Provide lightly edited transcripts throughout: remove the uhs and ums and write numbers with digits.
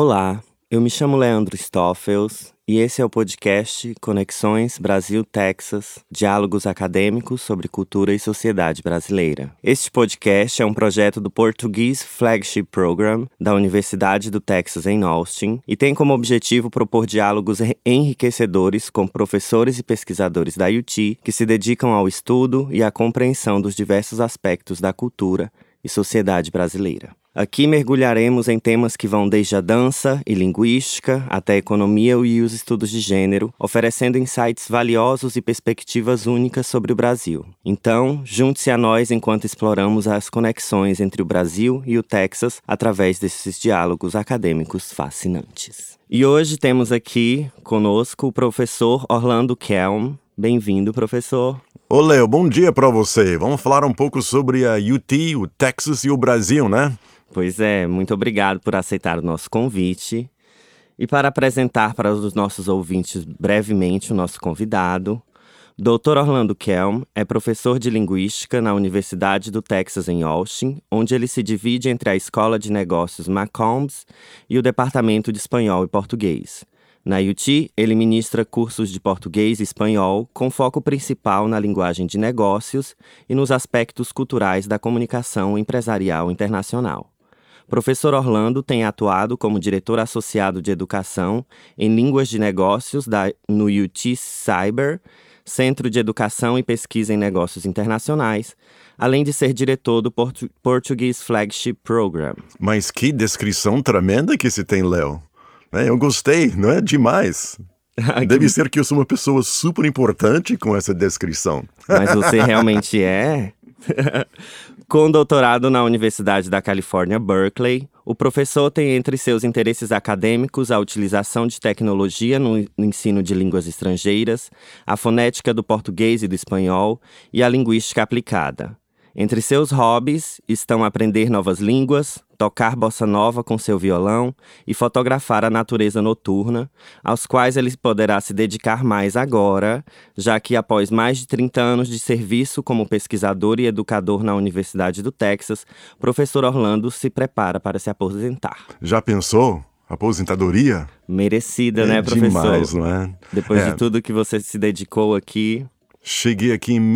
Olá, eu me chamo Leandro Stoffels e esse é o podcast Conexões Brasil-Texas, diálogos acadêmicos sobre cultura e sociedade brasileira. Este podcast é um projeto do Portuguese Flagship Program da Universidade do Texas em Austin e tem como objetivo propor diálogos enriquecedores com professores e pesquisadores da UT que se dedicam ao estudo e à compreensão dos diversos aspectos da cultura e sociedade brasileira. Aqui mergulharemos em temas que vão desde a dança e linguística até a economia e os estudos de gênero, oferecendo insights valiosos e perspectivas únicas sobre o Brasil. Então, junte-se a nós enquanto exploramos as conexões entre o Brasil e o Texas através desses diálogos acadêmicos fascinantes. E hoje temos aqui conosco o professor Orlando Kelm. Bem-vindo, professor. Ô, Léo, bom dia para você. Vamos falar um pouco sobre a UT, o Texas e o Brasil, né? Pois é, muito obrigado por aceitar o nosso convite. E para apresentar para os nossos ouvintes brevemente o nosso convidado, Dr. Orlando Kelm é professor de Linguística na Universidade do Texas em Austin, onde ele se divide entre a Escola de Negócios McCombs e o Departamento de Espanhol e Português. Na UT, ele ministra cursos de português e espanhol com foco principal na linguagem de negócios e nos aspectos culturais da comunicação empresarial internacional. Professor Orlando tem atuado como diretor associado de educação em línguas de negócios no UT Cyber, Centro de Educação e Pesquisa em Negócios Internacionais, além de ser diretor do Portuguese Flagship Program. Mas que descrição tremenda que se tem, Léo. Eu gostei, não é? Demais. Deve ser que eu sou uma pessoa super importante com essa descrição. Mas você realmente é? Com doutorado na Universidade da Califórnia, Berkeley, o professor tem entre seus interesses acadêmicos a utilização de tecnologia no ensino de línguas estrangeiras, a fonética do português e do espanhol e a linguística aplicada. Entre seus hobbies estão aprender novas línguas, tocar bossa nova com seu violão e fotografar a natureza noturna, aos quais ele poderá se dedicar mais agora, já que após mais de 30 anos de serviço como pesquisador e educador na Universidade do Texas, professor Orlando se prepara para se aposentar. Já pensou? Aposentadoria? Merecida, né, professor? Demais, não é? Depois de tudo que você se dedicou aqui... Cheguei aqui em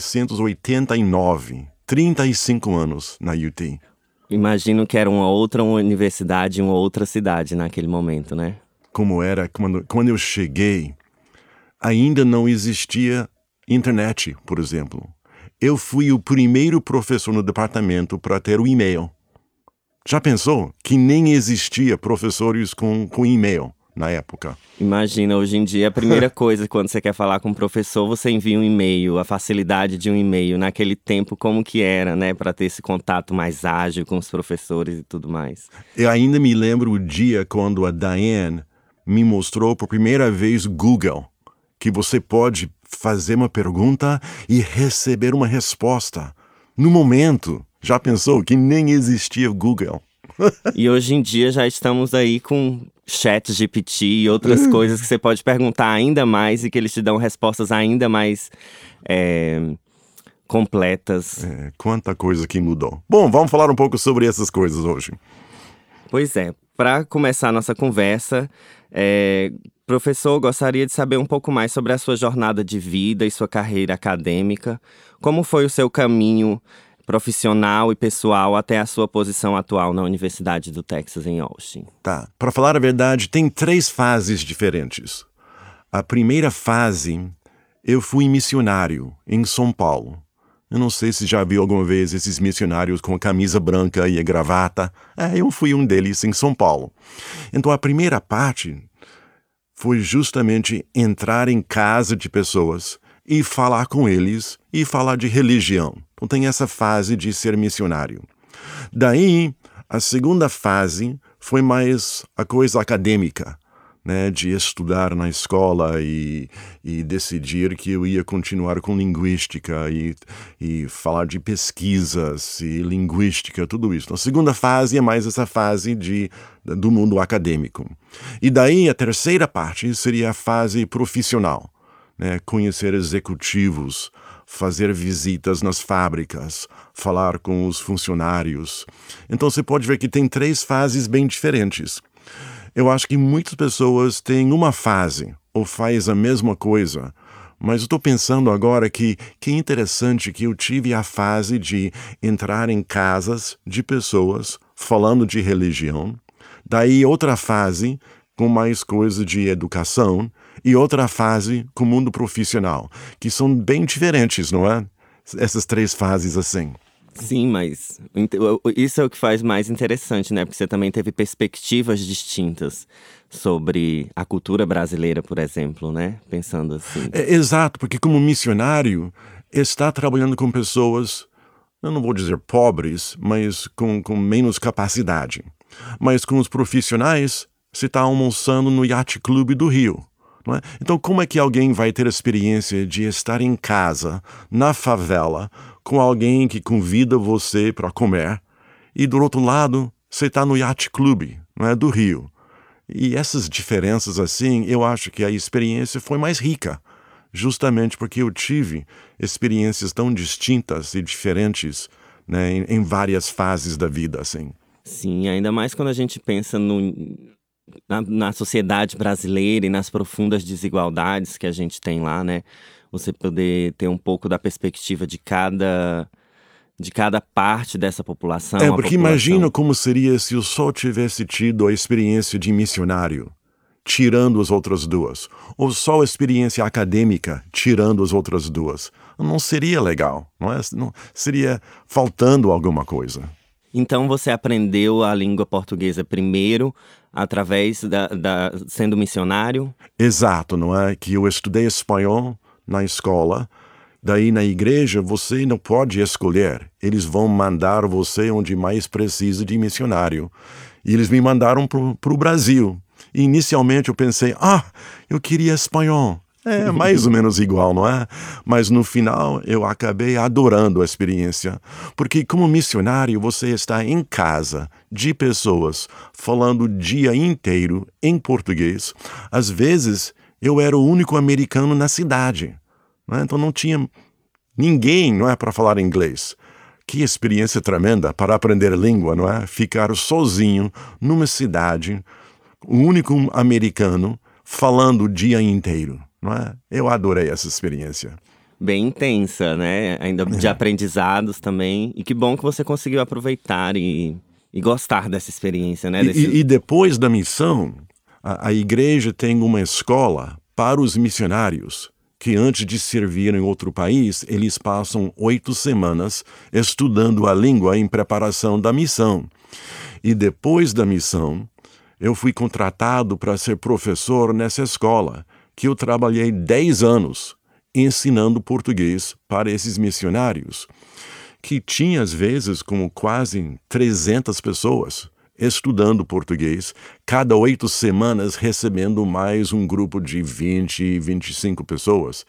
1989, 35 anos na UT. Imagino que era uma outra universidade, uma outra cidade naquele momento, né? Como era, quando eu cheguei, ainda não existia internet, por exemplo. Eu fui o primeiro professor no departamento para ter o e-mail. Já pensou que nem existia professores com e-mail na época? Imagina, hoje em dia, a primeira coisa quando você quer falar com um professor, você envia um e-mail, a facilidade de um e-mail. Naquele tempo, como que era, né? Para ter esse contato mais ágil com os professores e tudo mais. Eu ainda me lembro o dia quando a Diane me mostrou por primeira vez o Google, que você pode fazer uma pergunta e receber uma resposta. No momento, já pensou que nem existia o Google? E hoje em dia já estamos aí com ChatGPT e outras coisas que você pode perguntar ainda mais e que eles te dão respostas ainda mais completas. Quanta coisa que mudou. Bom, vamos falar um pouco sobre essas coisas hoje. Pois é, para começar a nossa conversa, professor, gostaria de saber um pouco mais sobre a sua jornada de vida e sua carreira acadêmica. Como foi o seu caminho profissional e pessoal até a sua posição atual na Universidade do Texas em Austin? Tá. Para falar a verdade, tem 3 fases diferentes. A primeira fase, eu fui missionário em São Paulo. Eu não sei se já viu alguma vez esses missionários com a camisa branca e a gravata. Eu fui um deles em São Paulo. Então a primeira parte foi justamente entrar em casa de pessoas e falar com eles e falar de religião. Então tem essa fase de ser missionário. Daí, a segunda fase foi mais a coisa acadêmica, né, de estudar na escola e decidir que eu ia continuar com linguística e falar de pesquisas e linguística, tudo isso. Então, a segunda fase é mais essa fase do mundo acadêmico. E daí, a terceira parte seria a fase profissional, né, conhecer executivos, fazer visitas nas fábricas, falar com os funcionários. Então você pode ver que tem 3 fases bem diferentes. Eu acho que muitas pessoas têm uma fase ou faz a mesma coisa. Mas eu estou pensando agora que interessante que eu tive a fase de entrar em casas de pessoas falando de religião, daí outra fase com mais coisa de educação e outra fase com o mundo profissional, que são bem diferentes, não é? Essas três fases assim. Sim, mas isso é o que faz mais interessante, né? Porque você também teve perspectivas distintas sobre a cultura brasileira, por exemplo, né? Pensando assim. Exato, porque como missionário, está trabalhando com pessoas, eu não vou dizer pobres, mas com menos capacidade. Mas com os profissionais, você está almoçando no Yacht Club do Rio. Não é? Então, como é que alguém vai ter a experiência de estar em casa, na favela, com alguém que convida você para comer, e do outro lado, você está no Yacht Club, não é, do Rio. E essas diferenças assim, eu acho que a experiência foi mais rica, justamente porque eu tive experiências tão distintas e diferentes, né, em várias fases da vida, assim. Sim, ainda mais quando a gente pensa na sociedade brasileira e nas profundas desigualdades que a gente tem lá, né? Você poder ter um pouco da perspectiva de cada parte dessa população. Porque imagina como seria se eu só tivesse tido a experiência de missionário, tirando as outras duas, ou só a experiência acadêmica, tirando as outras duas. Não seria legal, não é? Não, seria faltando alguma coisa. Então você aprendeu a língua portuguesa primeiro, através sendo missionário? Exato, não é? Que eu estudei espanhol na escola, daí na igreja você não pode escolher, eles vão mandar você onde mais precisa de missionário. E eles me mandaram para o Brasil. E inicialmente eu pensei, eu queria espanhol. É mais ou menos igual, não é? Mas no final eu acabei adorando a experiência, porque como missionário você está em casa de pessoas falando o dia inteiro em português. Às vezes eu era o único americano na cidade, não é? Então não tinha ninguém, não é, para falar inglês. Que experiência tremenda para aprender língua, não é? Ficar sozinho numa cidade, o único americano falando o dia inteiro. Não é? Eu adorei essa experiência. Bem intensa, né? Ainda de aprendizados também. E que bom que você conseguiu aproveitar e gostar dessa experiência, né? E depois da missão, a igreja tem uma escola para os missionários, que antes de servir em outro país, eles passam 8 semanas estudando a língua em preparação da missão. E depois da missão, eu fui contratado para ser professor nessa escola, que eu trabalhei 10 anos ensinando português para esses missionários, que tinha às vezes como quase 300 pessoas estudando português, cada 8 semanas recebendo mais um grupo de 20, 25 pessoas.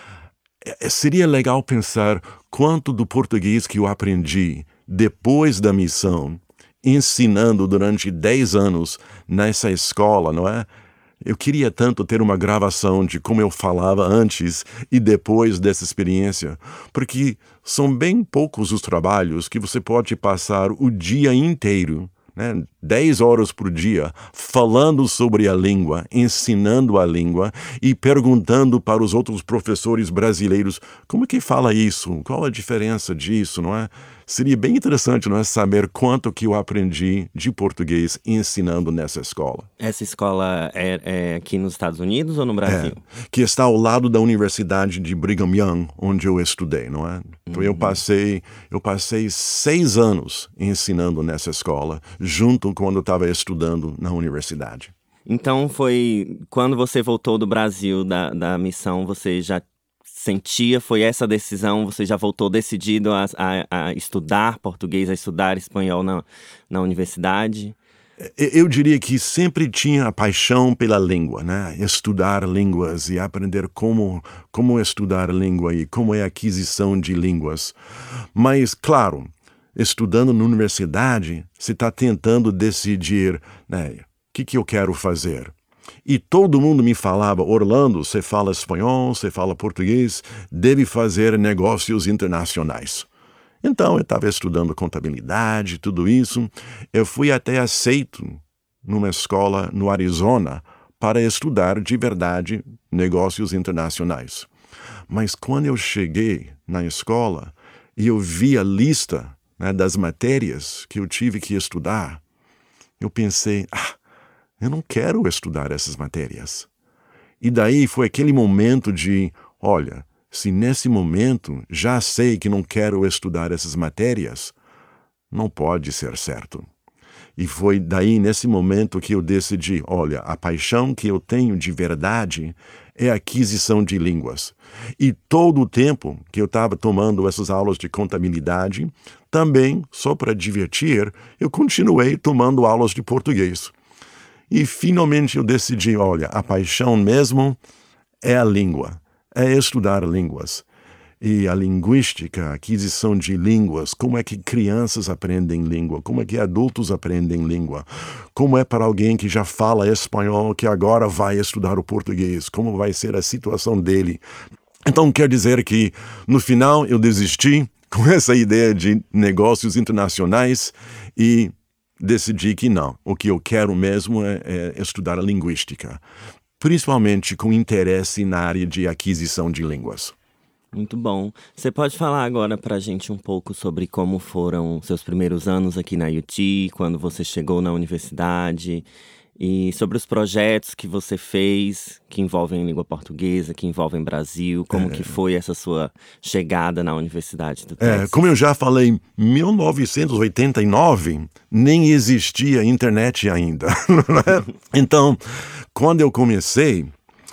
Seria legal pensar quanto do português que eu aprendi depois da missão, ensinando durante 10 anos nessa escola, não é? Eu queria tanto ter uma gravação de como eu falava antes e depois dessa experiência, porque são bem poucos os trabalhos que você pode passar o dia inteiro, né, 10 horas por dia, falando sobre a língua, ensinando a língua e perguntando para os outros professores brasileiros como que fala isso, qual a diferença disso, não é? Seria bem interessante, não é, saber quanto que eu aprendi de português ensinando nessa escola. Essa escola é aqui nos Estados Unidos ou no Brasil? Que está ao lado da Universidade de Brigham Young, onde eu estudei, não é? Então eu passei 6 anos ensinando nessa escola, junto quando eu estava estudando na universidade. Então foi quando você voltou do Brasil da missão, você já sentia, foi essa decisão, você já voltou decidido a estudar português, a estudar espanhol na universidade? Eu diria que sempre tinha a paixão pela língua, né? Estudar línguas e aprender como estudar língua e como é a aquisição de línguas. Mas, claro, estudando na universidade, você está tentando decidir, né, o que eu quero fazer. E todo mundo me falava, Orlando, você fala espanhol, você fala português, deve fazer negócios internacionais. Então, eu estava estudando contabilidade, tudo isso. Eu fui até aceito numa escola no Arizona para estudar de verdade negócios internacionais. Mas quando eu cheguei na escola e eu vi a lista, né, das matérias que eu tive que estudar, eu pensei, eu não quero estudar essas matérias. E daí foi aquele momento de, olha, se nesse momento já sei que não quero estudar essas matérias, não pode ser certo. E foi daí, nesse momento, que eu decidi, olha, a paixão que eu tenho de verdade é a aquisição de línguas. E todo o tempo que eu estava tomando essas aulas de contabilidade, também, só para divertir, eu continuei tomando aulas de português. E finalmente eu decidi, olha, a paixão mesmo é a língua, é estudar línguas. E a linguística, a aquisição de línguas, como é que crianças aprendem língua, como é que adultos aprendem língua, como é para alguém que já fala espanhol, que agora vai estudar o português, como vai ser a situação dele. Então quer dizer que no final eu desisti com essa ideia de negócios internacionais e decidi que não, o que eu quero mesmo é estudar a linguística, principalmente com interesse na área de aquisição de línguas. Muito bom. Você pode falar agora pra gente um pouco sobre como foram seus primeiros anos aqui na UT, quando você chegou na universidade, e sobre os projetos que você fez, que envolvem língua portuguesa, que envolvem Brasil, como que foi essa sua chegada na Universidade do Texas? Como eu já falei, em 1989 nem existia internet ainda. Então, quando eu comecei,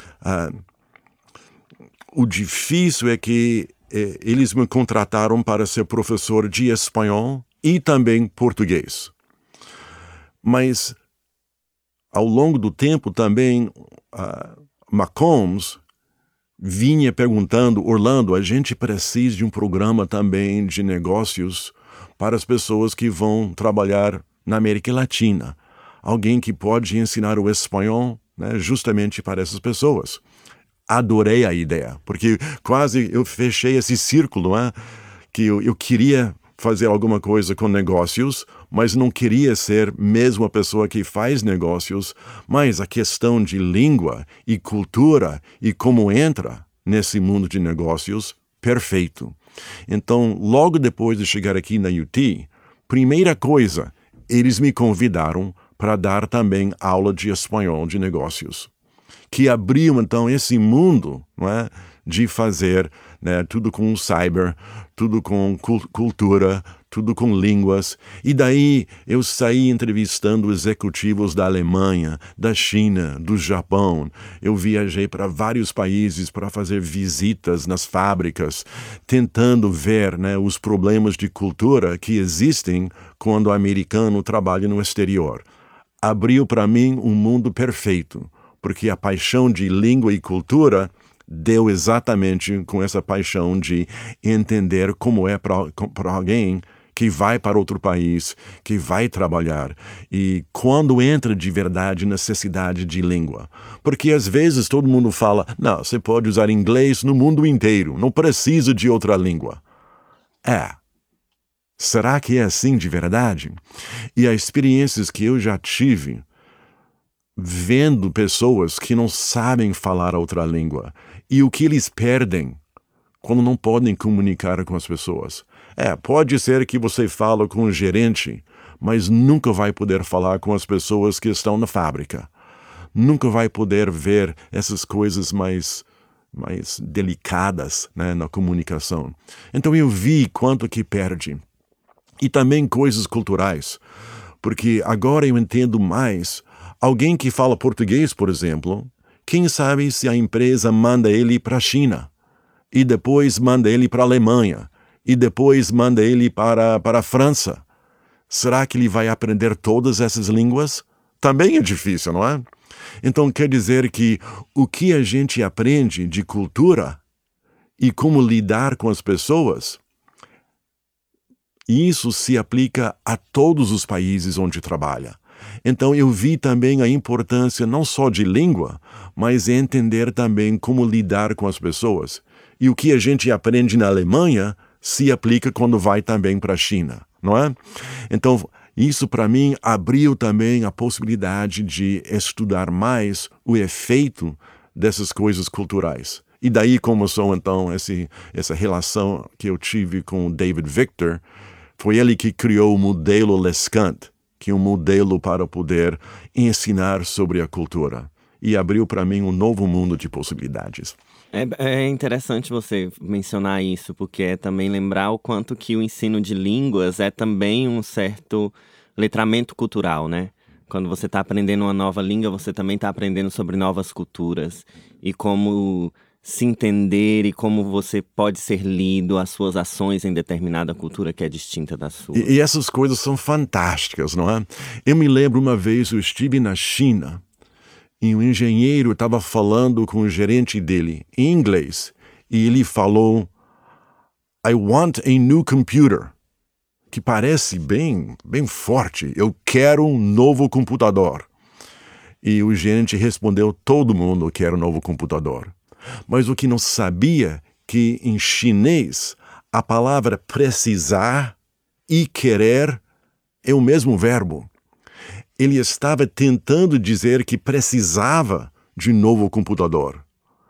o difícil é que eles me contrataram para ser professor de espanhol e também português. Mas, ao longo do tempo também, McCombs vinha perguntando, Orlando, a gente precisa de um programa também de negócios para as pessoas que vão trabalhar na América Latina. Alguém que pode ensinar o espanhol, né, justamente para essas pessoas. Adorei a ideia, porque quase eu fechei esse círculo, que eu queria fazer alguma coisa com negócios, mas não queria ser mesmo a pessoa que faz negócios, mas a questão de língua e cultura e como entra nesse mundo de negócios, perfeito. Então, logo depois de chegar aqui na UT, primeira coisa, eles me convidaram para dar também aula de espanhol de negócios, que abriu, então, esse mundo, não é, de fazer, né, tudo com cyber, tudo com cultura, tudo com línguas. E daí eu saí entrevistando executivos da Alemanha, da China, do Japão. Eu viajei para vários países para fazer visitas nas fábricas, tentando ver, né, os problemas de cultura que existem quando o americano trabalha no exterior. Abriu para mim um mundo perfeito, porque a paixão de língua e cultura deu exatamente com essa paixão de entender como é para alguém que vai para outro país, que vai trabalhar, e quando entra de verdade necessidade de língua. Porque às vezes todo mundo fala, não, você pode usar inglês no mundo inteiro, não precisa de outra língua. Será que é assim de verdade? E as experiências que eu já tive vendo pessoas que não sabem falar outra língua e o que eles perdem quando não podem comunicar com as pessoas. Pode ser que você fala com o gerente, mas nunca vai poder falar com as pessoas que estão na fábrica. Nunca vai poder ver essas coisas mais delicadas, né, na comunicação. Então eu vi quanto que perde. E também coisas culturais, porque agora eu entendo mais. Alguém que fala português, por exemplo, quem sabe se a empresa manda ele para a China, e depois manda ele para a Alemanha, e depois manda ele para a França. Será que ele vai aprender todas essas línguas? Também é difícil, não é? Então quer dizer que o que a gente aprende de cultura e como lidar com as pessoas, isso se aplica a todos os países onde trabalha. Então eu vi também a importância não só de língua, mas entender também como lidar com as pessoas. E o que a gente aprende na Alemanha se aplica quando vai também para a China, não é? Então Isso, para mim, abriu também a possibilidade de estudar mais o efeito dessas coisas culturais. E daí começou, então, essa relação que eu tive com o David Victor. Foi ele que criou o modelo Lescant, que é um modelo para poder ensinar sobre a cultura. E abriu para mim um novo mundo de possibilidades. É interessante você mencionar isso, porque é também lembrar o quanto que o ensino de línguas é também um certo letramento cultural, né? Quando você está aprendendo uma nova língua, você também está aprendendo sobre novas culturas e como se entender e como você pode ser lido, as suas ações em determinada cultura que é distinta da sua. E essas coisas são fantásticas, não é? Eu me lembro uma vez, eu estive na China, e um engenheiro estava falando com o gerente dele em inglês. E ele falou, I want a new computer. Que parece bem forte. Eu quero um novo computador. E o gerente respondeu, todo mundo quer um novo computador. Mas o que não sabia que em chinês a palavra precisar e querer é o mesmo verbo. Ele estava tentando dizer que precisava de um novo computador.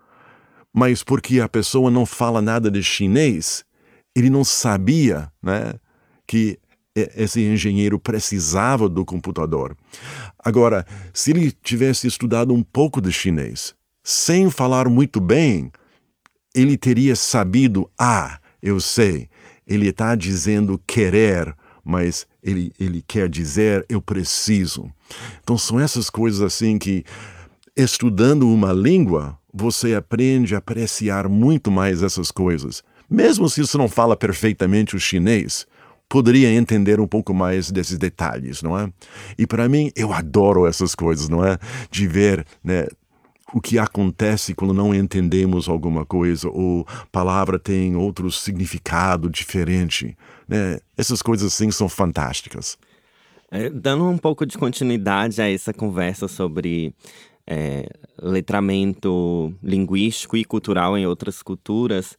Mas porque a pessoa não fala nada de chinês, ele não sabia, né, que esse engenheiro precisava do computador. Agora, se ele tivesse estudado um pouco de chinês, sem falar muito bem, ele teria sabido, eu sei, ele está dizendo querer, mas ele quer dizer, eu preciso. Então são essas coisas assim que, estudando uma língua, você aprende a apreciar muito mais essas coisas. Mesmo se você não fala perfeitamente o chinês, poderia entender um pouco mais desses detalhes, não é? E para mim, eu adoro essas coisas, não é? De ver, né, o que acontece quando não entendemos alguma coisa, ou a palavra tem outro significado diferente, né? Essas coisas assim são fantásticas. Dando um pouco de continuidade a essa conversa sobre letramento linguístico e cultural em outras culturas,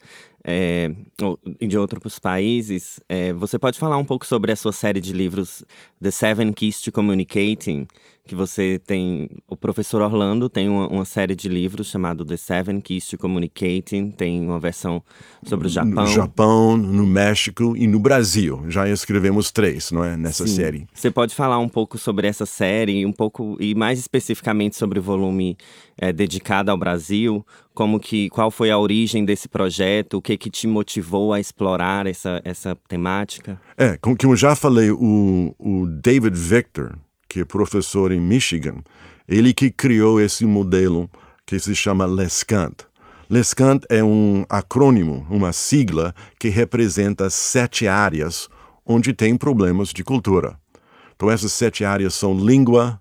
de outros países, você pode falar um pouco sobre a sua série de livros The Seven Keys to Communicating, que você tem, o professor Orlando tem uma série de livros chamado The Seven Keys to Communicating, tem uma versão sobre o Japão. No Japão, no México e no Brasil. Já escrevemos 3, não é, nessa série. Você pode falar um pouco sobre essa série, um pouco, e mais especificamente sobre o volume dedicado ao Brasil, qual foi a origem desse projeto, o que te motivou a explorar essa temática? Como eu já falei, o David Victor, que é professor em Michigan, ele que criou esse modelo que se chama Lescant. Lescant é um acrônimo, uma sigla que representa 7 áreas onde tem problemas de cultura. Então essas 7 áreas são língua,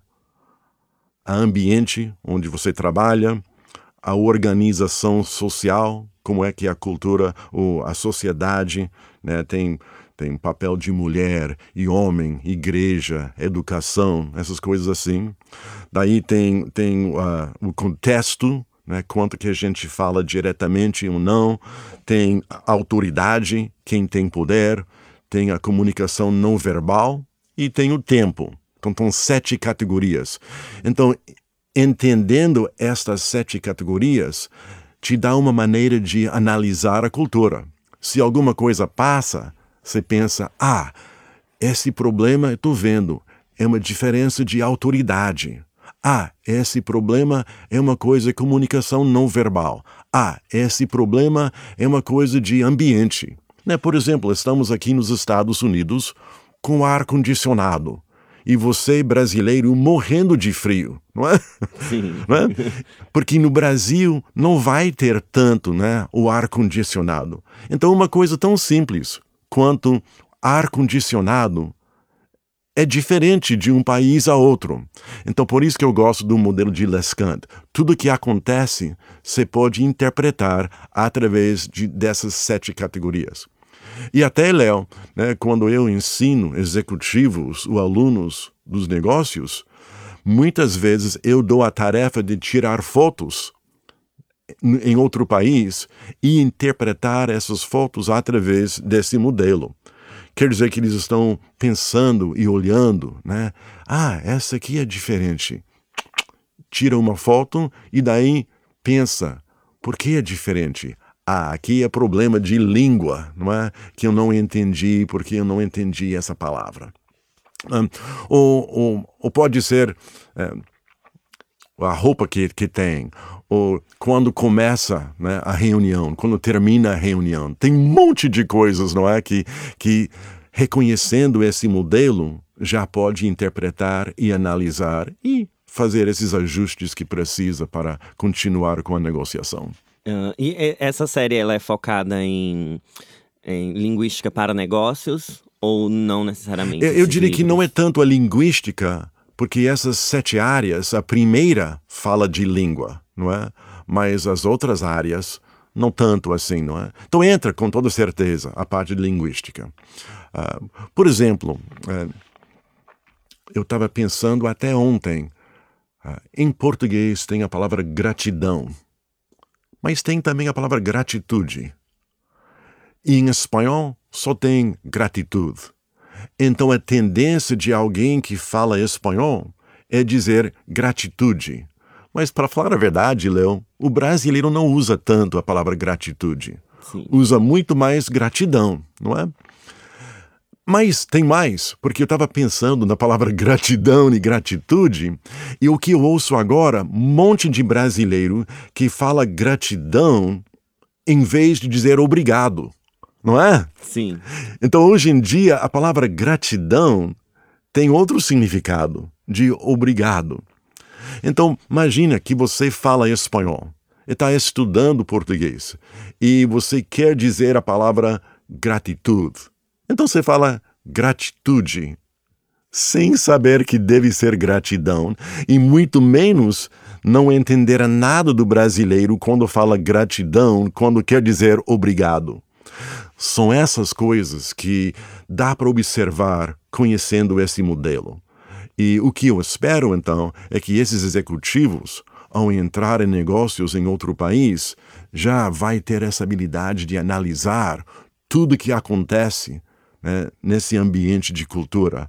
a ambiente onde você trabalha, a organização social, como é que a cultura ou a sociedade, né, tem papel de mulher e homem, igreja, educação, essas coisas assim. Daí tem o contexto, né, quanto que a gente fala diretamente ou não. Tem a autoridade, quem tem poder. Tem a comunicação não verbal e tem o tempo. Então, são 7 categorias. Então, entendendo estas 7 categorias, te dá uma maneira de analisar a cultura. Se alguma coisa passa, você pensa, esse problema, estou vendo, é uma diferença de autoridade. Esse problema é uma coisa de comunicação não verbal. Esse problema é uma coisa de ambiente. Né? Por exemplo, estamos aqui nos Estados Unidos com ar-condicionado. E você, brasileiro, morrendo de frio, não é? Sim. Não é? Porque no Brasil não vai ter tanto, né, o ar-condicionado. Então, uma coisa tão simples quanto ar-condicionado é diferente de um país a outro. Então, por isso que eu gosto do modelo de Lescant. Tudo que acontece, você pode interpretar através dessas 7 categorias. E até, Léo, né, quando eu ensino executivos ou alunos dos negócios, muitas vezes eu dou a tarefa de tirar fotos em outro país e interpretar essas fotos através desse modelo. quer dizer que eles estão pensando e olhando, né? Ah, essa aqui é diferente. Tira uma foto e daí pensa, por que é diferente? Ah, aqui é problema de língua, não é? Que eu não entendi, porque eu não entendi essa palavra. Ou pode ser a roupa que tem, ou quando começa, né, a reunião, quando termina a reunião. Tem um monte de coisas, não é? Que reconhecendo esse modelo, já pode interpretar e analisar e fazer esses ajustes que precisa para continuar com a negociação. E essa série ela é focada em linguística para negócios ou não necessariamente? Eu diria que não é tanto a linguística, porque essas 7 áreas, a primeira fala de língua, não é? Mas as outras áreas não tanto assim, não é? Então entra com toda certeza a parte de linguística. Por exemplo, eu estava pensando até ontem, em português tem a palavra gratidão, mas tem também a palavra gratitude. E em espanhol só tem gratitude. Então a tendência de alguém que fala espanhol é dizer gratitude. Mas para falar a verdade, Léo, o brasileiro não usa tanto a palavra gratitude. Sim. Usa muito mais gratidão, não é? Mas tem mais, porque eu estava pensando na palavra gratidão e gratitude, e o que eu ouço agora, um monte de brasileiro que fala gratidão em vez de dizer obrigado, não é? Sim. Então, hoje em dia, a palavra gratidão tem outro significado, de obrigado. Então, imagina que você fala espanhol e está estudando português, e você quer dizer a palavra gratitude. Então você fala gratitude, sem saber que deve ser gratidão, e muito menos não entender nada do brasileiro quando fala gratidão, quando quer dizer obrigado. São essas coisas que dá para observar conhecendo esse modelo. E o que eu espero, então, é que esses executivos, ao entrar em negócios em outro país, já vai ter essa habilidade de analisar tudo que acontece, né, nesse ambiente de cultura.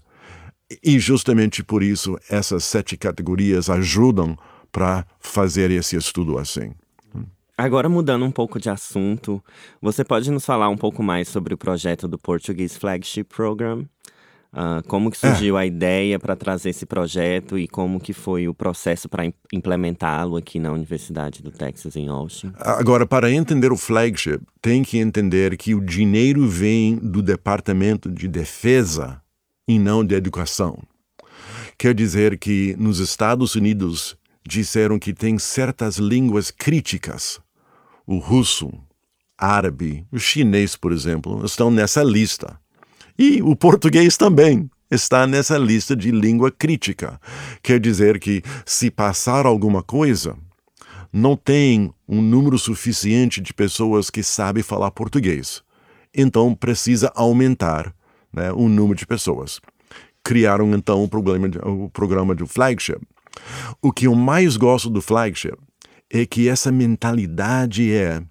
E justamente por isso essas 7 categorias ajudam para fazer esse estudo assim. Agora, mudando um pouco de assunto, você pode nos falar um pouco mais sobre o projeto do Portuguese Flagship Program? Como que surgiu a ideia para trazer esse projeto e como que foi o processo para implementá-lo aqui na Universidade do Texas, em Austin? Agora, para entender o flagship, tem que entender que o dinheiro vem do Departamento de Defesa e não de Educação. Quer dizer que nos Estados Unidos disseram que tem certas línguas críticas. O russo, árabe, o chinês, por exemplo, estão nessa lista. E o português também está nessa lista de língua crítica. Quer dizer que, se passar alguma coisa, não tem um número suficiente de pessoas que sabem falar português. Então, precisa aumentar, né, o número de pessoas. Criaram, então, o programa do Flagship. O que eu mais gosto do Flagship é que essa mentalidade é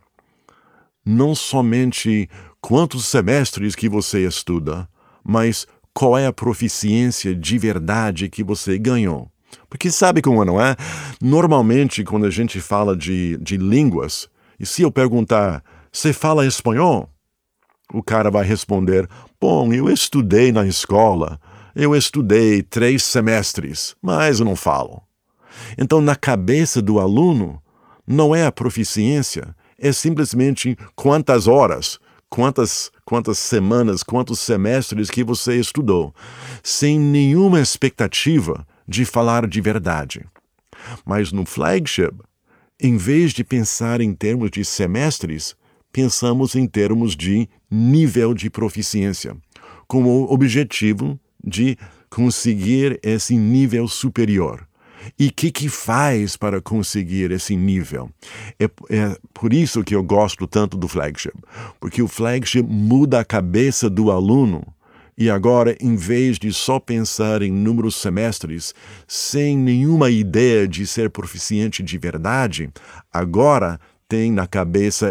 não somente quantos semestres que você estuda, mas qual é a proficiência de verdade que você ganhou. Porque sabe como não é? Normalmente, quando a gente fala de línguas, e se eu perguntar, você fala espanhol? O cara vai responder, bom, eu estudei na escola, eu estudei 3 semestres, mas eu não falo. Então, na cabeça do aluno, não é a proficiência, é simplesmente quantas horas, quantas semanas, quantos semestres que você estudou, sem nenhuma expectativa de falar de verdade. Mas no Flagship, em vez de pensar em termos de semestres, pensamos em termos de nível de proficiência, com o objetivo de conseguir esse nível superior. E o que faz para conseguir esse nível? É por isso que eu gosto tanto do Flagship, porque o Flagship muda a cabeça do aluno e agora, em vez de só pensar em números semestres, sem nenhuma ideia de ser proficiente de verdade, agora tem na cabeça o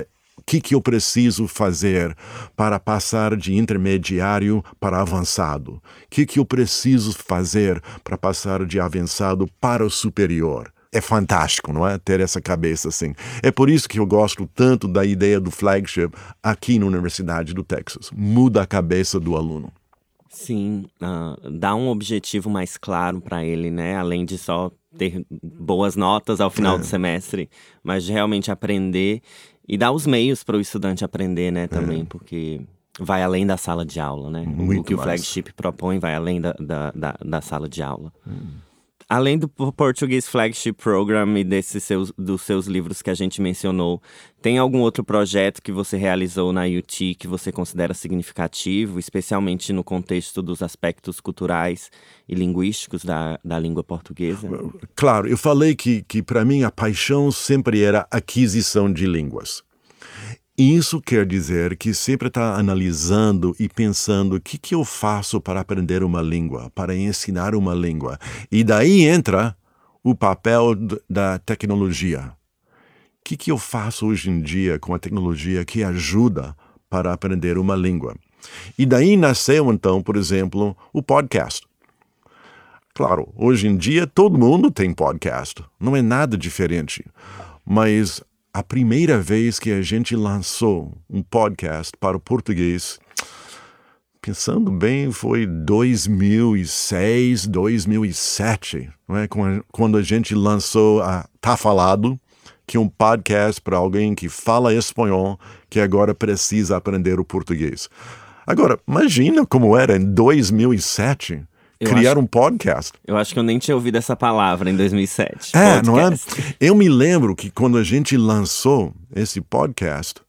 que eu preciso fazer para passar de intermediário para avançado? O que eu preciso fazer para passar de avançado para o superior? É fantástico, não é? Ter essa cabeça assim. É por isso que eu gosto tanto da ideia do flagship aqui na Universidade do Texas. Muda a cabeça do aluno. Sim, dá um objetivo mais claro para ele, né? Além de só ter boas notas ao final do semestre, mas de realmente aprender e dar os meios para o estudante aprender, né? Também, porque vai além da sala de aula, né? O que o flagship propõe vai além da sala de aula. Além do Português Flagship Program e dos seus livros que a gente mencionou, tem algum outro projeto que você realizou na UT que você considera significativo, especialmente no contexto dos aspectos culturais e linguísticos da língua portuguesa? Claro, eu falei que para mim a paixão sempre era aquisição de línguas. Isso quer dizer que sempre está analisando e pensando o que eu faço para aprender uma língua, para ensinar uma língua. E daí entra o papel da tecnologia. O que eu faço hoje em dia com a tecnologia que ajuda para aprender uma língua? E daí nasceu, então, por exemplo, o podcast. Claro, hoje em dia todo mundo tem podcast. Não é nada diferente. Mas a primeira vez que a gente lançou um podcast para o português, pensando bem, foi 2006, 2007, não é? Quando a gente lançou a Tá Falado, que é um podcast para alguém que fala espanhol, que agora precisa aprender o português. Agora, imagina como era em 2007... criar um podcast. Eu acho que eu nem tinha ouvido essa palavra em 2007. Podcast. Não é? Eu me lembro que quando a gente lançou esse podcast,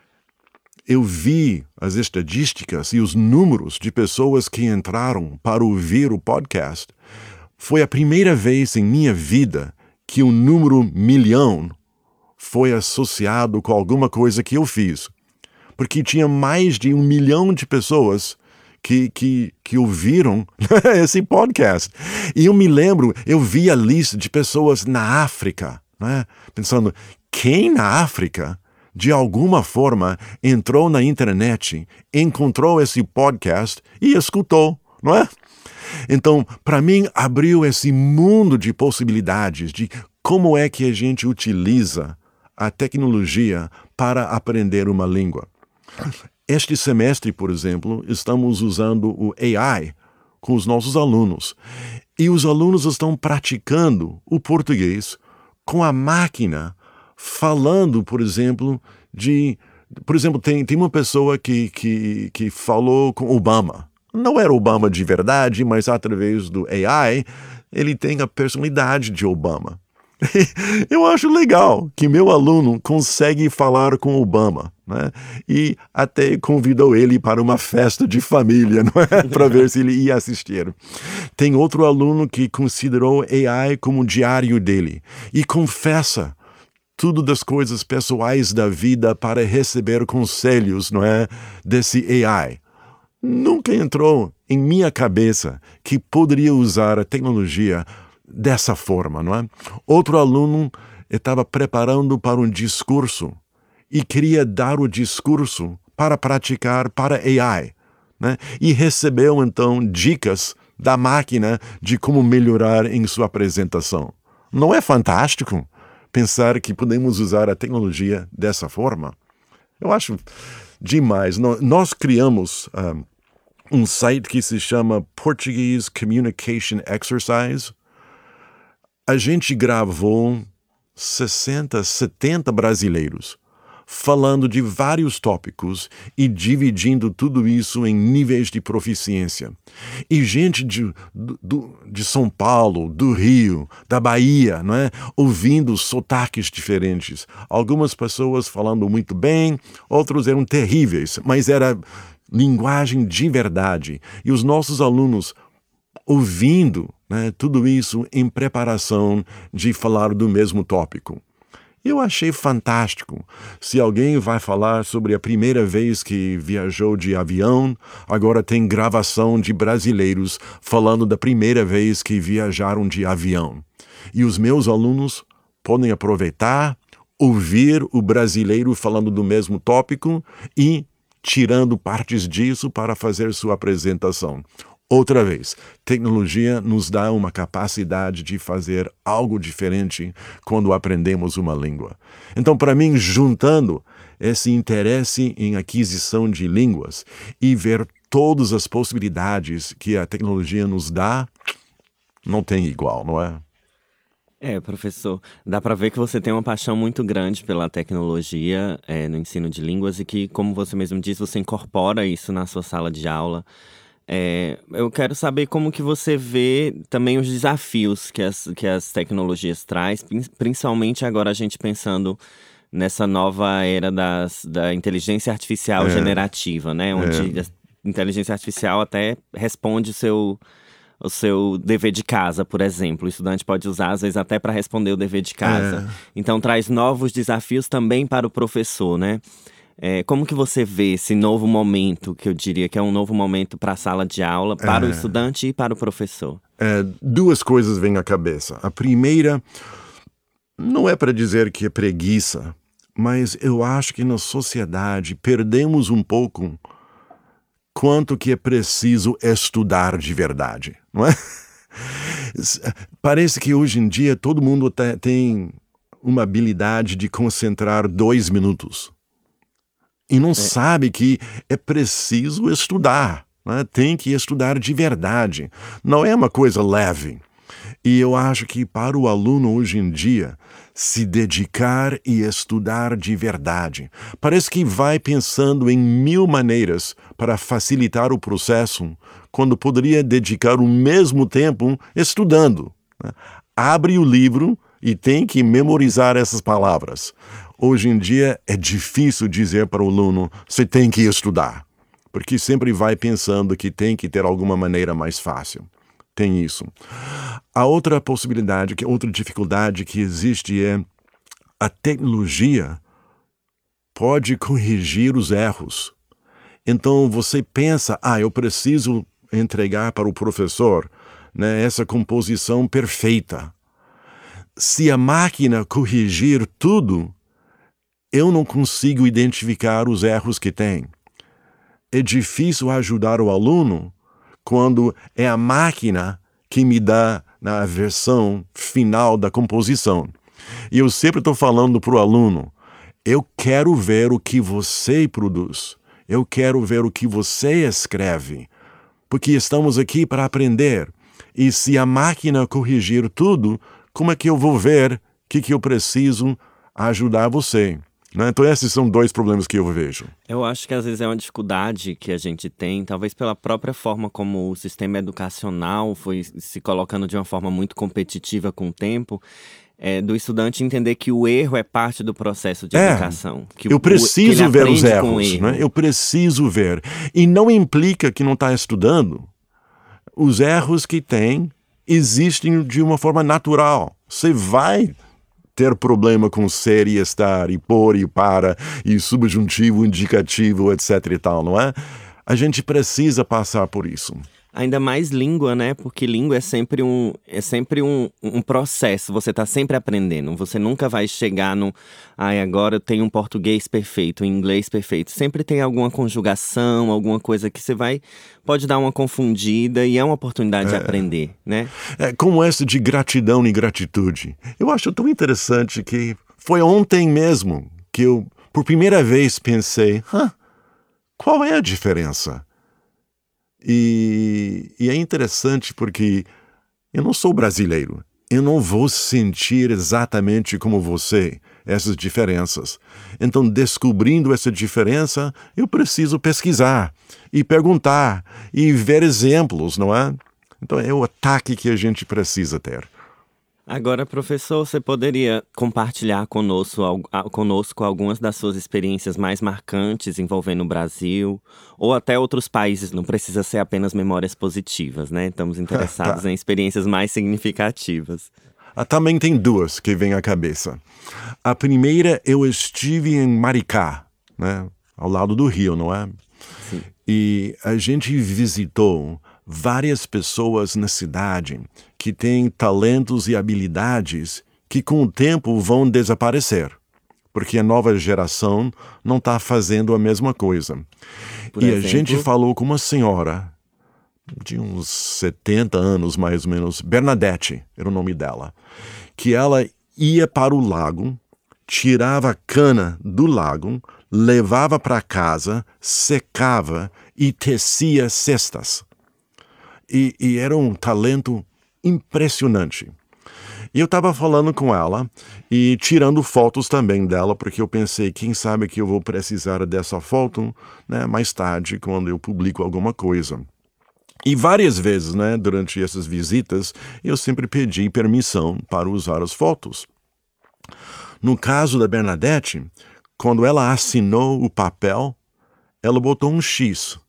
eu vi as estatísticas e os números de pessoas que entraram para ouvir o podcast. Foi a primeira vez em minha vida que o número 1.000.000 foi associado com alguma coisa que eu fiz. Porque tinha mais de 1 milhão de pessoas que ouviram esse podcast. E eu me lembro, eu vi a lista de pessoas na África, né? Pensando, quem na África, de alguma forma, entrou na internet, encontrou esse podcast e escutou, não é? Então, para mim, abriu esse mundo de possibilidades de como é que a gente utiliza a tecnologia para aprender uma língua. Este semestre, por exemplo, estamos usando o AI com os nossos alunos. E os alunos estão praticando o português com a máquina, falando, por exemplo, tem uma pessoa que falou com Obama. Não era Obama de verdade, mas através do AI, ele tem a personalidade de Obama. Eu acho legal que meu aluno consegue falar com Obama, né? E até convidou ele para uma festa de família, não é? Para ver se ele ia assistir. Tem outro aluno que considerou AI como o diário dele e confessa tudo das coisas pessoais da vida para receber conselhos, não é? Desse AI. Nunca entrou em minha cabeça que poderia usar a tecnologia dessa forma, não é? Outro aluno estava preparando para um discurso e queria dar o discurso para praticar para AI, né? E recebeu, então, dicas da máquina de como melhorar em sua apresentação. Não é fantástico pensar que podemos usar a tecnologia dessa forma? Eu acho demais. Nós criamos um site que se chama Portuguese Communication Exercise. A gente gravou 60, 70 brasileiros falando de vários tópicos e dividindo tudo isso em níveis de proficiência. E gente de São Paulo, do Rio, da Bahia, não é? Ouvindo sotaques diferentes. Algumas pessoas falando muito bem, outros eram terríveis, mas era linguagem de verdade. E os nossos alunos ouvindo, né, tudo isso em preparação de falar do mesmo tópico. Eu achei fantástico. Se alguém vai falar sobre a primeira vez que viajou de avião, agora tem gravação de brasileiros falando da primeira vez que viajaram de avião. E os meus alunos podem aproveitar, ouvir o brasileiro falando do mesmo tópico e tirando partes disso para fazer sua apresentação. Outra vez, tecnologia nos dá uma capacidade de fazer algo diferente quando aprendemos uma língua. Então, para mim, juntando esse interesse em aquisição de línguas e ver todas as possibilidades que a tecnologia nos dá, não tem igual, não é? Professor, dá para ver que você tem uma paixão muito grande pela tecnologia no ensino de línguas e que, como você mesmo disse, você incorpora isso na sua sala de aula. Eu quero saber como que você vê também os desafios que as tecnologias traz, principalmente agora a gente pensando nessa nova era da inteligência artificial generativa, né? Onde a inteligência artificial até responde o seu dever de casa, por exemplo. O estudante pode usar, às vezes, até para responder o dever de casa. Então, traz novos desafios também para o professor, né? Como que você vê esse novo momento, que eu diria que é um novo momento para a sala de aula, para o estudante e para o professor? Duas coisas vêm à cabeça. A primeira, não é para dizer que é preguiça, mas eu acho que na sociedade perdemos um pouco quanto que é preciso estudar de verdade, não é? Parece que hoje em dia todo mundo tem uma habilidade de concentrar 2 minutos e não sabe que é preciso estudar, né? Tem que estudar de verdade, não é uma coisa leve. E eu acho que para o aluno hoje em dia, se dedicar e estudar de verdade, parece que vai pensando em 1000 maneiras para facilitar o processo, quando poderia dedicar o mesmo tempo estudando, né? Abre o livro e tem que memorizar essas palavras. Hoje em dia é difícil dizer para o aluno, você tem que estudar, porque sempre vai pensando que tem que ter alguma maneira mais fácil. Tem isso. A outra possibilidade, outra dificuldade que existe é a tecnologia pode corrigir os erros. Então você pensa, eu preciso entregar para o professor, né, essa composição perfeita. Se a máquina corrigir tudo, eu não consigo identificar os erros que tem. É difícil ajudar o aluno quando é a máquina que me dá na versão final da composição. E eu sempre estou falando para o aluno, eu quero ver o que você produz, eu quero ver o que você escreve, porque estamos aqui para aprender. E se a máquina corrigir tudo, como é que eu vou ver o que eu preciso ajudar você? Então esses são 2 problemas que eu vejo. Eu acho que às vezes é uma dificuldade que a gente tem, talvez pela própria forma como o sistema educacional foi se colocando de uma forma muito competitiva com o tempo, do estudante entender que o erro é parte do processo de educação. Que eu preciso ver os erros, erro. Né? Eu preciso ver. E não implica que não está estudando. Os erros que tem existem de uma forma natural. Você vai ter problema com ser e estar, e por e para, e subjuntivo, indicativo, etc e tal, não é? A gente precisa passar por isso. Ainda mais língua, né? Porque língua é sempre um processo, você está sempre aprendendo. Você nunca vai chegar no, agora eu tenho um português perfeito, um inglês perfeito. Sempre tem alguma conjugação, alguma coisa que pode dar uma confundida e é uma oportunidade de aprender, né? Como essa de gratidão e gratitude. Eu acho tão interessante que foi ontem mesmo que eu, por primeira vez, pensei, qual é a diferença? E é interessante porque eu não sou brasileiro. Eu não vou sentir exatamente como você essas diferenças. Então, descobrindo essa diferença, eu preciso pesquisar e perguntar e ver exemplos, não é? Então, é o ataque que a gente precisa ter. Agora, professor, você poderia compartilhar conosco algumas das suas experiências mais marcantes envolvendo o Brasil ou até outros países, não precisa ser apenas memórias positivas, né? Estamos interessados em experiências mais significativas. Também tem 2 que vêm à cabeça. A primeira, eu estive em Maricá, né? Ao lado do Rio, não é? Sim. E a gente visitou várias pessoas na cidade que têm talentos e habilidades que com o tempo vão desaparecer. porque a nova geração não está fazendo a mesma coisa. Por e exemplo? A gente falou com uma senhora de uns 70 anos, mais ou menos, Bernadette era o nome dela, que ela ia para o lago, tirava a cana do lago, levava para casa, secava e tecia cestas. E era um talento impressionante. E eu estava falando com ela e tirando fotos também dela, porque eu pensei, quem sabe que eu vou precisar dessa foto, né, mais tarde, quando eu publico alguma coisa. E várias vezes, né, durante essas visitas, eu sempre pedi permissão para usar as fotos. No caso da Bernadette, quando ela assinou o papel, ela botou um X,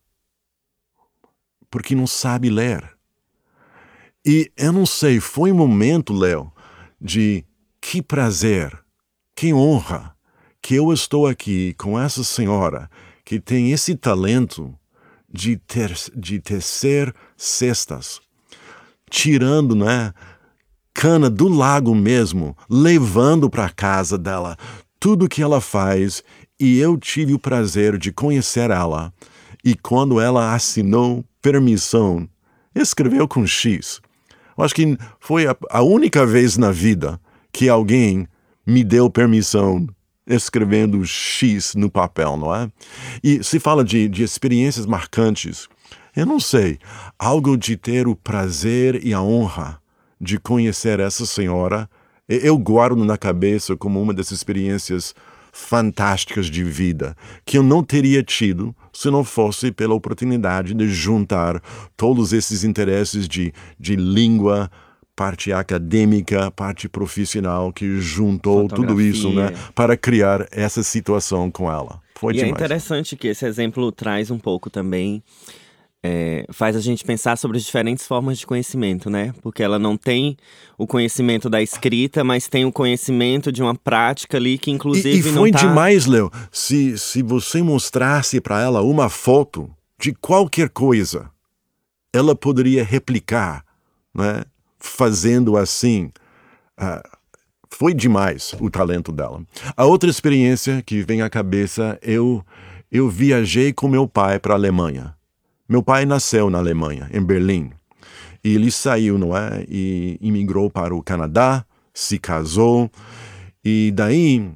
porque não sabe ler. E eu não sei, foi um momento, Léo, de que prazer, que honra que eu estou aqui com essa senhora que tem esse talento de tecer cestas, tirando, né, cana do lago mesmo, levando para casa dela tudo que ela faz, e eu tive o prazer de conhecer ela. E quando ela assinou permissão, escreveu com X. Eu acho que foi a única vez na vida que alguém me deu permissão escrevendo X no papel, não é? E se fala de experiências marcantes, eu não sei, algo de ter o prazer e a honra de conhecer essa senhora, eu guardo na cabeça como uma dessas experiências fantásticas de vida, que eu não teria tido se não fosse pela oportunidade de juntar todos esses interesses de língua, parte acadêmica, parte profissional, que juntou tudo isso, né, para criar essa situação com ela. Foi demais. É interessante que esse exemplo traz um pouco também, faz a gente pensar sobre as diferentes formas de conhecimento, né? Porque ela não tem o conhecimento da escrita, mas tem o conhecimento de uma prática ali que inclusive e foi demais, Léo. Se você mostrasse para ela uma foto de qualquer coisa, ela poderia replicar, né? Fazendo assim. Foi demais o talento dela. A outra experiência que vem à cabeça, eu viajei com meu pai para a Alemanha. Meu pai nasceu na Alemanha, em Berlim. E ele saiu, não é? E imigrou para o Canadá, se casou. E daí,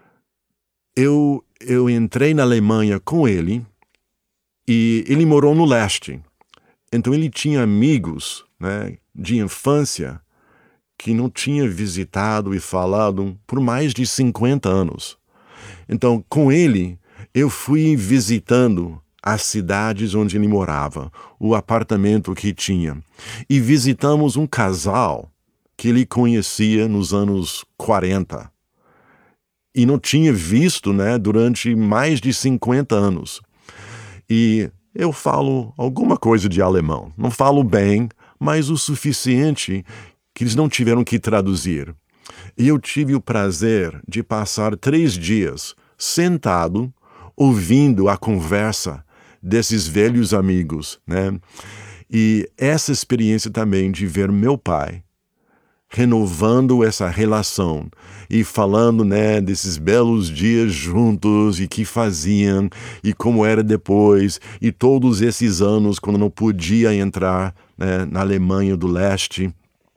eu entrei na Alemanha com ele, e ele morou no leste. Então ele tinha amigos, né, de infância que não tinha visitado e falado por mais de 50 anos. Então, com ele, eu fui visitando as cidades onde ele morava, o apartamento que tinha. E visitamos um casal que ele conhecia nos anos 40. E não tinha visto, né, durante mais de 50 anos. E eu falo alguma coisa de alemão. Não falo bem, mas o suficiente que eles não tiveram que traduzir. E eu tive o prazer de passar 3 dias sentado, ouvindo a conversa desses velhos amigos, né? E essa experiência também de ver meu pai renovando essa relação e falando, né, desses belos dias juntos e que faziam e como era depois, e todos esses anos quando não podia entrar, né, na Alemanha do Leste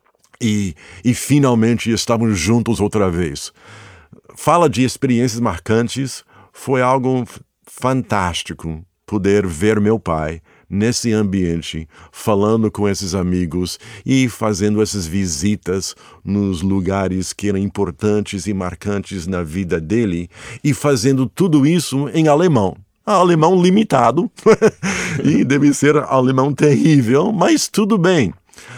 e finalmente estavam juntos outra vez. Fala de experiências marcantes, foi algo fantástico poder ver meu pai nesse ambiente, falando com esses amigos e fazendo essas visitas nos lugares que eram importantes e marcantes na vida dele, e fazendo tudo isso em alemão. Alemão limitado, e deve ser alemão terrível, mas tudo bem.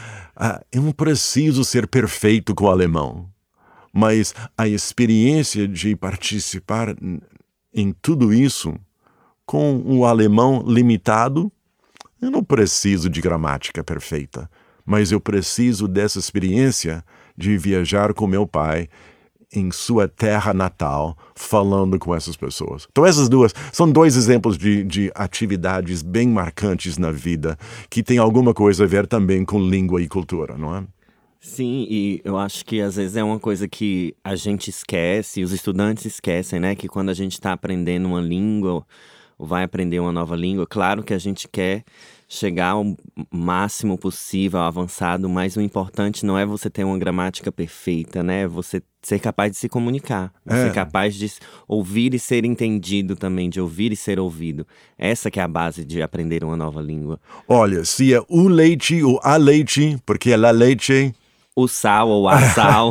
Eu não preciso ser perfeito com o alemão, mas a experiência de participar em tudo isso com o alemão limitado, eu não preciso de gramática perfeita, mas eu preciso dessa experiência de viajar com meu pai em sua terra natal, falando com essas pessoas. Então essas duas são 2 exemplos de atividades bem marcantes na vida, que tem alguma coisa a ver também com língua e cultura, não é? Sim, e eu acho que às vezes é uma coisa que a gente esquece, os estudantes esquecem, né? Que quando a gente está aprendendo uma língua, ou vai aprender uma nova língua, claro que a gente quer chegar ao máximo possível, ao avançado, mas o importante não é você ter uma gramática perfeita, né? É você ser capaz de se comunicar, ser capaz de ouvir e ser entendido também, de ouvir e ser ouvido. Essa que é a base de aprender uma nova língua. Olha, se é o leite ou a leite, porque é la leite, O sal ou a sal.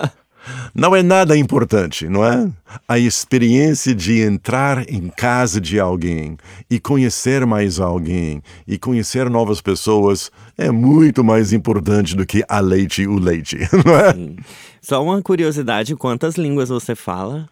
não é nada importante, não é? A experiência de entrar em casa de alguém e conhecer mais alguém e conhecer novas pessoas é muito mais importante do que a leite e o leite, não é? Sim. Só uma curiosidade, quantas línguas você fala?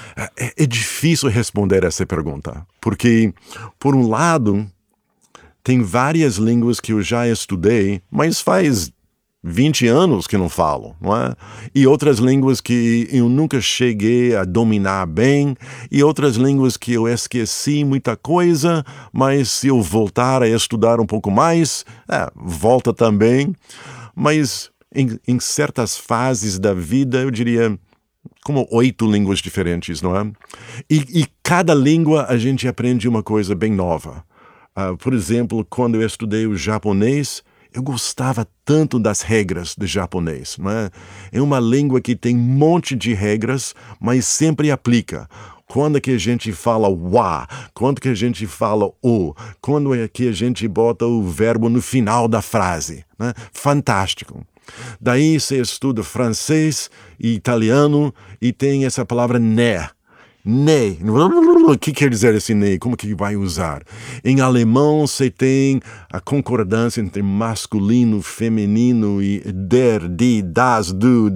É difícil responder essa pergunta, porque, por um lado, tem várias línguas que eu já estudei, mas faz 20 anos que não falo, não é? E outras línguas que eu nunca cheguei a dominar bem, e outras línguas que eu esqueci muita coisa, mas se eu voltar a estudar um pouco mais, volta também. Mas em certas fases da vida, eu diria como 8 línguas diferentes, não é? E cada língua a gente aprende uma coisa bem nova. Por exemplo, quando eu estudei o japonês, eu gostava tanto das regras do japonês, não é? É uma língua que tem um monte de regras, mas sempre aplica. Quando é que a gente fala wa? Quando que a gente fala o? Quando é que a gente bota o verbo no final da frase? Né? Fantástico. Daí você estuda francês e italiano e tem essa palavra né. Ne. O que quer dizer esse ne? Como que vai usar? Em alemão você tem a concordância entre masculino, feminino e der, die, das, du.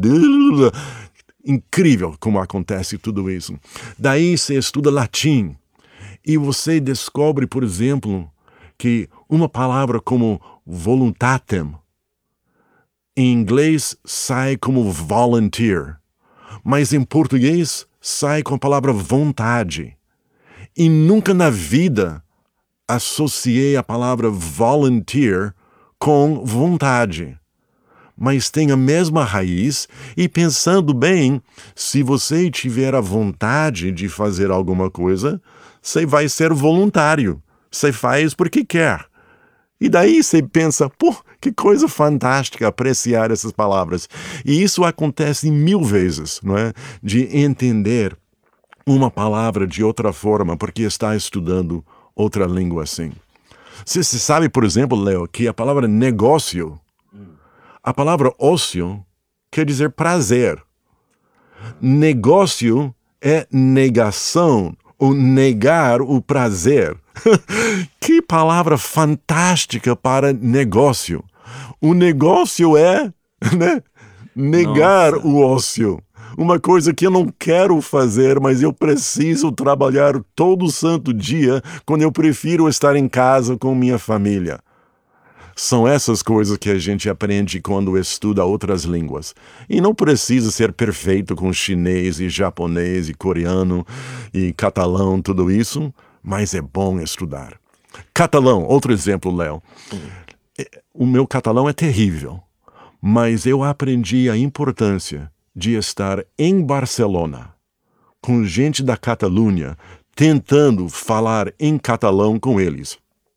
Incrível como acontece tudo isso. Daí você estuda latim e você descobre, por exemplo, que uma palavra como voluntatem em inglês sai como volunteer, mas em português sai com a palavra vontade. E nunca na vida associei a palavra volunteer com vontade. Mas tem a mesma raiz e, pensando bem, se você tiver a vontade de fazer alguma coisa, você vai ser voluntário. Você faz porque quer. E daí você pensa, que coisa fantástica apreciar essas palavras. E isso acontece 1000 vezes, não é? De entender uma palavra de outra forma porque está estudando outra língua assim. Você sabe, por exemplo, Léo, que a palavra negócio, a palavra ócio quer dizer prazer. Negócio é negação, ou negar o prazer. Que palavra fantástica para negócio. O negócio é, né, negar o ócio. Uma coisa que eu não quero fazer, mas eu preciso trabalhar todo santo dia quando eu prefiro estar em casa com minha família. São essas coisas que a gente aprende quando estuda outras línguas. E não precisa ser perfeito com chinês e japonês e coreano e catalão, tudo isso, mas é bom estudar. Catalão, outro exemplo, Léo. O meu catalão é terrível, mas eu aprendi a importância de estar em Barcelona, com gente da Catalunha, tentando falar em catalão com eles.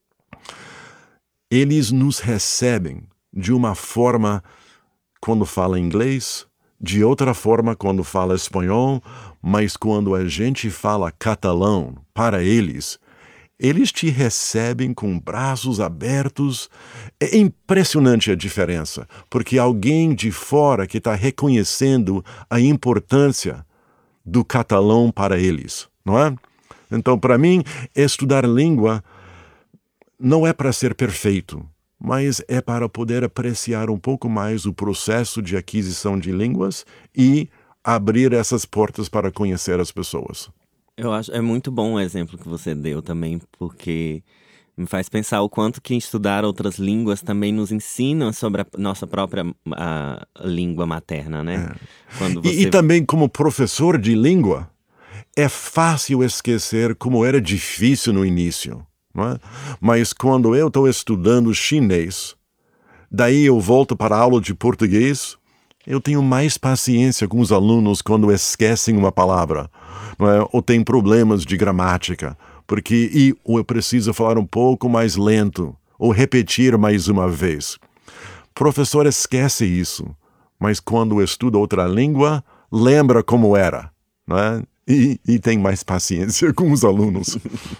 Eles nos recebem de uma forma quando fala inglês, de outra forma quando fala espanhol, mas quando a gente fala catalão para eles, eles te recebem com braços abertos. É impressionante a diferença, porque alguém de fora que está reconhecendo a importância do catalão para eles, não é? Então, para mim, estudar língua não é para ser perfeito, mas é para poder apreciar um pouco mais o processo de aquisição de línguas e abrir essas portas para conhecer as pessoas. Eu acho, é muito bom o exemplo que você deu também, porque me faz pensar o quanto que estudar outras línguas também nos ensina sobre a nossa própria língua materna, né? Quando você... E também como professor de língua, é fácil esquecer como era difícil no início, não é? Mas quando eu estou estudando chinês, daí eu volto para a aula de português, Eu tenho mais paciência com os alunos quando esquecem uma palavra, não é? Ou tem problemas de gramática, ou eu preciso falar um pouco mais lento, ou repetir mais uma vez. O professor esquece isso, mas quando estuda outra língua, lembra como era, não é? E tem mais paciência com os alunos.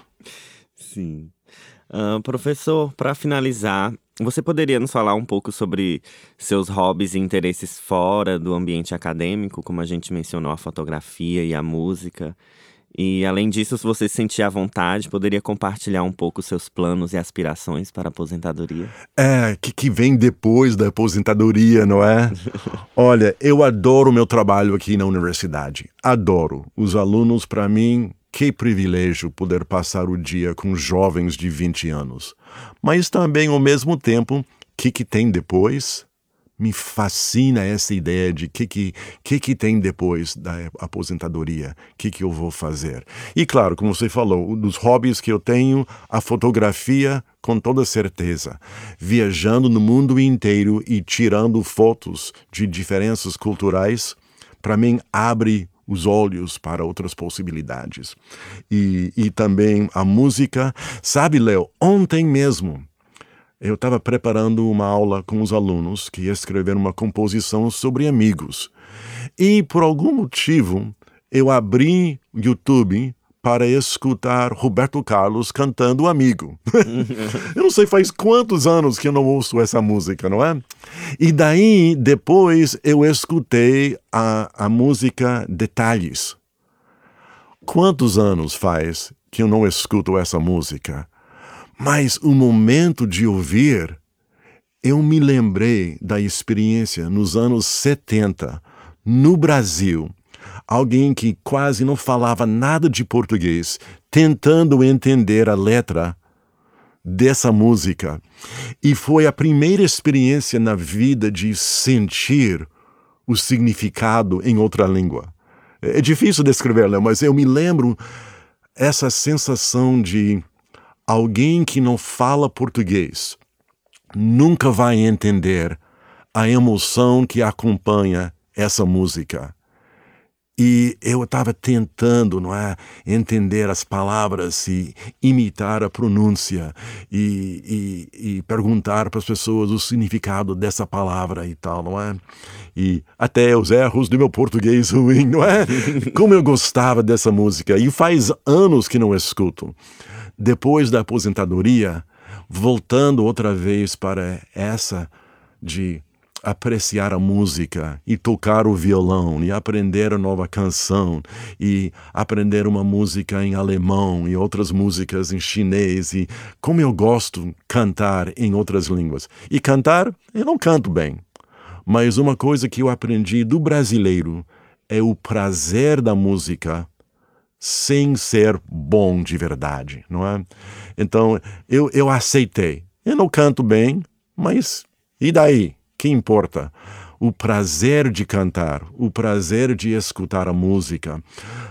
Sim. Professor, para finalizar, você poderia nos falar um pouco sobre seus hobbies e interesses fora do ambiente acadêmico, como a gente mencionou, a fotografia e a música? E, além disso, se você se sentir à vontade, poderia compartilhar um pouco seus planos e aspirações para a aposentadoria? Que vem depois da aposentadoria, não é? Olha, eu adoro o meu trabalho aqui na universidade. Adoro. Os alunos, para mim, que privilégio poder passar o dia com jovens de 20 anos. Mas também, ao mesmo tempo, o que tem depois? Me fascina essa ideia de que tem depois da aposentadoria, o que eu vou fazer. E claro, como você falou, dos hobbies que eu tenho, a fotografia, com toda certeza. Viajando no mundo inteiro e tirando fotos de diferenças culturais, para mim abre os olhos para outras possibilidades. E também a música. Sabe, Léo, ontem mesmo, eu estava preparando uma aula com os alunos que ia escrever uma composição sobre amigos. E, por algum motivo, eu abri o YouTube para escutar Roberto Carlos cantando Amigo. Eu não sei faz quantos anos que eu não ouço essa música, não é? E daí, depois, eu escutei a música Detalhes. Quantos anos faz que eu não escuto essa música? Mas o momento de ouvir, eu me lembrei da experiência nos anos 70, no Brasil. Alguém que quase não falava nada de português, tentando entender a letra dessa música. E foi a primeira experiência na vida de sentir o significado em outra língua. É difícil descrever, né? Mas eu me lembro essa sensação de alguém que não fala português nunca vai entender a emoção que acompanha essa música. E eu estava tentando, não é, entender as palavras e imitar a pronúncia e perguntar para as pessoas o significado dessa palavra e tal, não é? E até os erros do meu português ruim, não é? Como eu gostava dessa música. E faz anos que não escuto. Depois da aposentadoria, voltando outra vez para essa de apreciar a música e tocar o violão e aprender a nova canção e aprender uma música em alemão e outras músicas em chinês e como eu gosto cantar em outras línguas. E cantar, eu não canto bem, mas uma coisa que eu aprendi do brasileiro é o prazer da música sem ser bom de verdade, não é? Então, eu aceitei. Eu não canto bem, mas e daí? Que importa? O prazer de cantar, o prazer de escutar a música,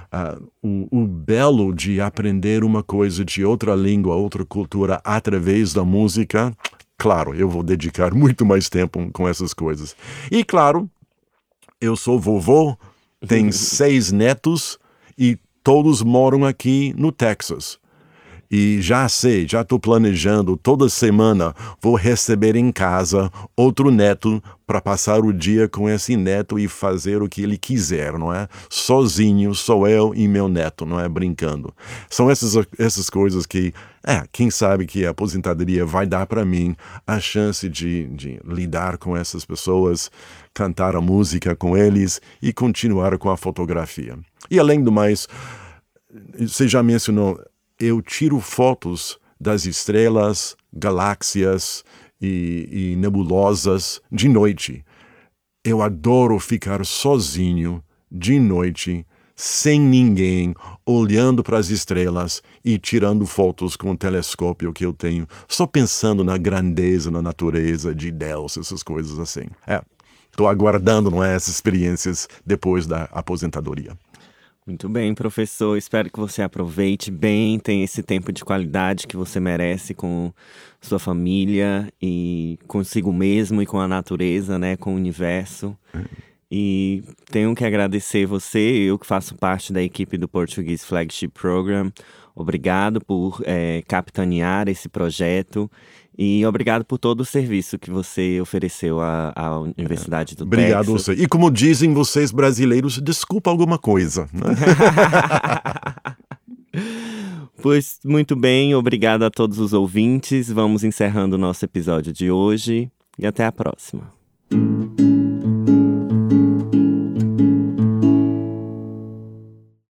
o belo de aprender uma coisa de outra língua, outra cultura através da música, claro, eu vou dedicar muito mais tempo com essas coisas. E claro, eu sou vovô, tenho 6 netos e todos moram aqui no Texas. E já estou planejando, toda semana vou receber em casa outro neto para passar o dia com esse neto e fazer o que ele quiser, não é? Sozinho, sou eu e meu neto, não é? Brincando. São essas coisas que, quem sabe que a aposentadoria vai dar para mim a chance de lidar com essas pessoas, cantar a música com eles e continuar com a fotografia. E além do mais, você já mencionou, eu tiro fotos das estrelas, galáxias e nebulosas de noite. Eu adoro ficar sozinho de noite, sem ninguém, olhando para as estrelas e tirando fotos com o telescópio que eu tenho, só pensando na grandeza, na natureza de Deus, essas coisas assim. Estou aguardando, não é, essas experiências depois da aposentadoria. Muito bem, professor. Espero que você aproveite bem, tenha esse tempo de qualidade que você merece com sua família e consigo mesmo e com a natureza, né, com o universo. E tenho que agradecer você, eu que faço parte da equipe do Portuguese Flagship Program. Obrigado por capitanear esse projeto e obrigado por todo o serviço que você ofereceu à Universidade do Obrigado Texas. você. E como dizem vocês brasileiros, desculpa alguma coisa, né? Pois muito bem, obrigado a todos os ouvintes. Vamos encerrando o nosso episódio de hoje e até a próxima.